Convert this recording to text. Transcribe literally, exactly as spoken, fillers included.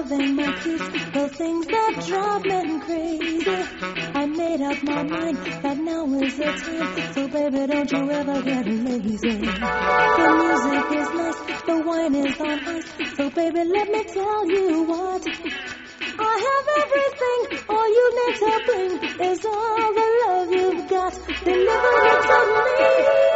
love and my kiss, the things that drive men crazy. I made up my mind that now is the time, so baby, don't you ever get lazy. The music is nice, the wine is on ice, so baby, let me tell you what. I have everything, all you need to bring is all the love you've got. Deliver it to me.